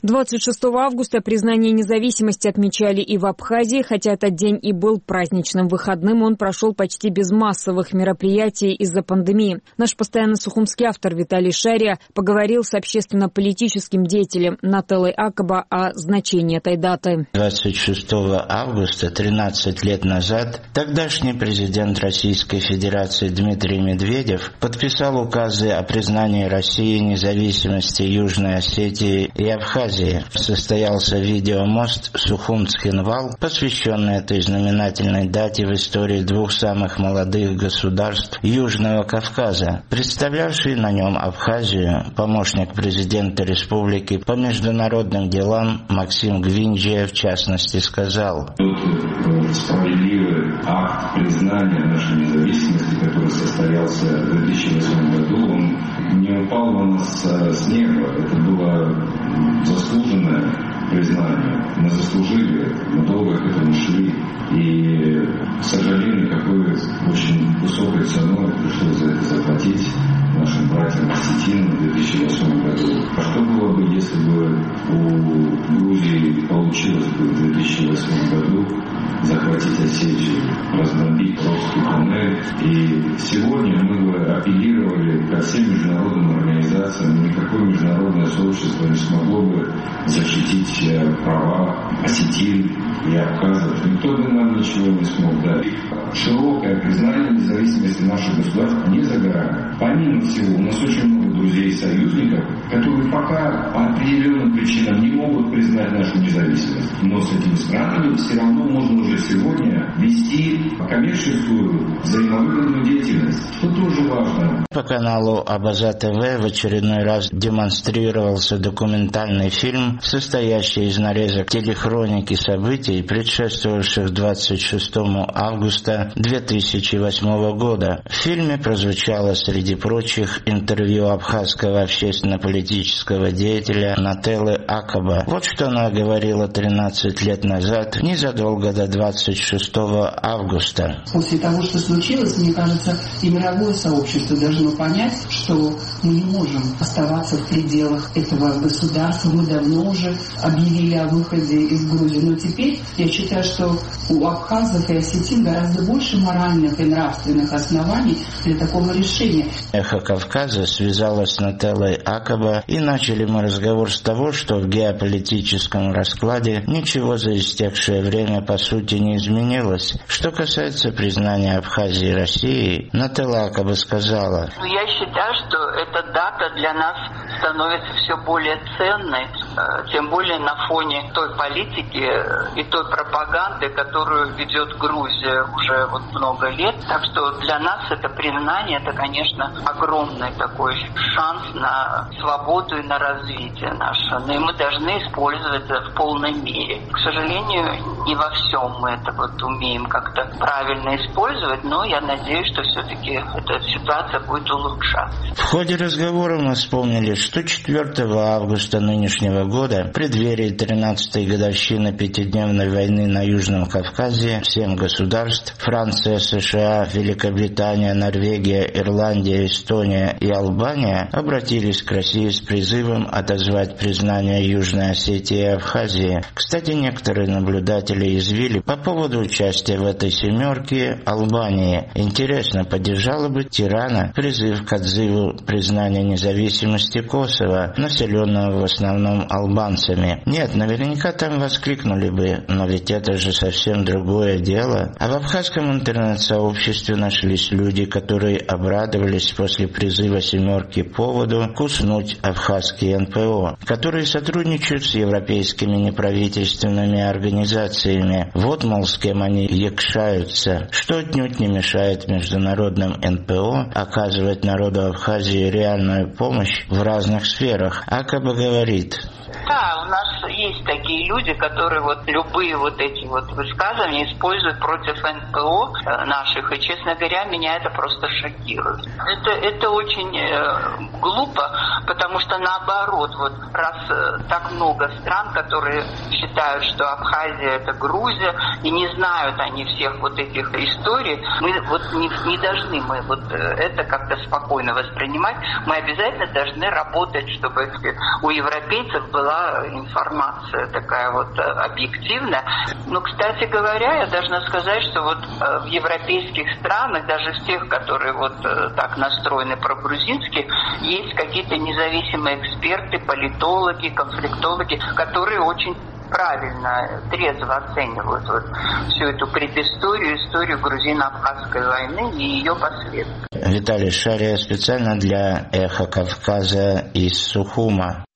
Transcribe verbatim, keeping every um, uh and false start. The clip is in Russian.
двадцать шестого августа признание независимости отмечали и в Абхазии, хотя этот день и был праздничным выходным, он прошел почти без массовых мероприятий из-за пандемии. Наш постоянно сухумский автор Виталий Шария поговорил с общественно-политическим деятелем Нателлой Акаба о значении этой даты. двадцать шестого августа, тринадцать лет назад, тогдашний президент Российской Федерации Дмитрий Медведев подписал указы о признании России независимости Южной Осетии и Абхазии. Состоялся видеомост Сухум-Цхинвал, посвященный этой знаменательной дате в истории двух самых молодых государств Южного Кавказа. Представлявший на нем Абхазию, помощник президента республики по международным делам Максим Гвинджия в частности сказал: Тот справедливый акт признания нашей независимости, который состоялся в две тысячи восьмом году, он не упал на нас с неба. Это было заслуженное признание. Мы заслужили, мы долго к этому шли. И, к сожалению, какой очень высокой ценой пришлось за это заплатить нашим братьям-осетинам в две тысячи восьмом году. А что было бы, если бы у Грузии получилось бы в две тысячи восьмом году захватить Осетию, разбомбить русский туннель? И сегодня мы бы апеллировали ко всем международным организациям, никакое международное сообщество не смогло бы защитить права осетин и абхазов. Никто бы нам ничего не смог дать. Широкое признание независимости наших государств не за горами. Помимо всего, у нас очень много друзей и союзников, которые пока по определенным причинам не могут признать нашу независимость. Но с этими странами все равно можно уже сегодня вести коммерческую взаимовыгодную деятельность, что тоже важно. По каналу Абаза ТВ в очередной раз демонстрировался документальный фильм, состоящий из нарезок телехроники событий, предшествовавших двадцать шестому августа две тысячи восьмого года. В фильме прозвучало среди прочих интервью абхазского общественно-политического деятеля Нателлы Акаба. Вот что она говорила тринадцать лет назад, незадолго до двадцать шестого августа. После того, что случилось, мне кажется, и мировое сообщество должно понять, что мы не можем оставаться в пределах этого государства. Мы давно уже объявили о выходе из Грузии. Но теперь я считаю, что у абхазов и осетин гораздо больше моральных и нравственных оснований для такого решения. Эхо Кавказа связалась с Нателлой Акаба, и начали мы разговор с того, что в геополитическом раскладе ничего за истекшее время по сути не изменилось. Что касается признания Абхазии Россией, Нателла Акаба сказала: Я считаю, что эта дата для нас становится все более ценной, тем более на фоне той политики и той пропаганды, которую ведет Грузия уже вот много лет. Так что для нас это признание, это, конечно, огромный такой шанс на свободу и на развитие наше. Но и мы должны использовать это в полной мере. К сожалению, не во всем мы это вот умеем как-то правильно использовать, но я надеюсь, что все-таки эта ситуация будет улучшаться. В ходе разговора мы вспомнили, что четвёртого августа нынешнего года, в преддверии тринадцатой годовщины пятидневной войны на Южном Кавказе, семь государств – Франция, США, Великобритания, Норвегия, Ирландия, Эстония и Албания – обратились к России с призывом отозвать признание Южной Осетии и Абхазии. Кстати, некоторые наблюдатели извили по поводу участия в этой семерке Албании. Интересно, поддержала бы Тирана призыв к отзыву признания независимости Косово, населенного в основном албанцами? Нет, наверняка там воскликнули бы, но ведь это же совсем другое дело. А в абхазском интернет-сообществе нашлись люди, которые обрадовались после призыва семерки поводу куснуть абхазские эн пэ о, которые сотрудничают с европейскими неправительственными организациями. Вот, мол, с кем они якшаются, что отнюдь не мешает международным эн пэ о оказывать народу Абхазии реальную помощь в разных сферах. Акаба говорит: Да, у нас есть такие люди, которые вот любые любые вот эти вот высказывания используют против эн пэ о наших, и, честно говоря, меня это просто шокирует. Это, это очень э, глупо, потому что наоборот, вот раз э, так много стран, которые считают, что Абхазия это Грузия, и не знают они всех вот этих историй, мы вот не, не должны мы вот это как-то спокойно воспринимать, мы обязательно должны работать, чтобы у европейцев была информация такая вот объективная. Но, кстати говоря, я должна сказать, что вот в европейских странах, даже в тех, которые вот так настроены прогрузински, есть какие-то независимые эксперты, политологи, конфликтологи, которые очень правильно, трезво оценивают вот всю эту предысторию, историю грузино-абхазской войны и ее последствия. Виталий Шария специально для «Эхо Кавказа» из Сухума.